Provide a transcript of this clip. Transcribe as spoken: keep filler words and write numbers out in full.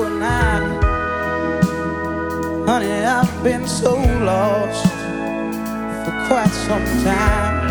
and I, honey, I've been so lost for quite some time.